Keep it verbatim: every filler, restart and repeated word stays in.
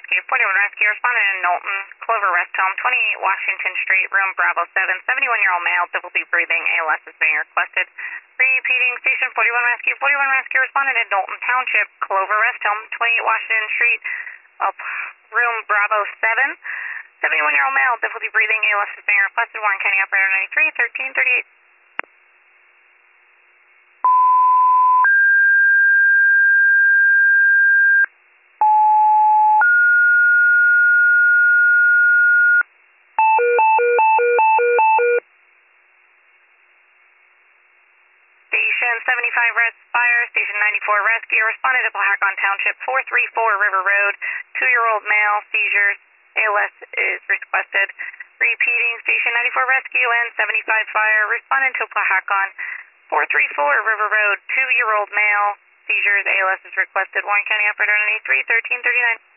Rescue, forty-one Rescue, responded in Knowlton, Clover Rest Home, twenty-eight Washington Street, room Bravo seven, seventy-one-year-old male, difficulty breathing, A L S is being requested. Repeating, station forty-one Rescue, forty-one Rescue, responded in Knowlton Township, Clover Rest Home, twenty-eight Washington Street, up room Bravo seven, seventy-one-year-old male, difficulty breathing, A L S is being requested. Warren County Operator ninety-three, thirteen thirty-eight. Station seventy-five Res Fire, Station ninety-four Rescue, responded to Blackhawk Township, four three four River Road, two-year-old male, seizures, A L S is requested. Repeating, Station ninety-four Rescue and seventy-five Fire, responded to Blackhawk four three four River Road, two-year-old male, seizures, A L S is requested. Warren County Operator ninety-three, thirteen thirty-nine.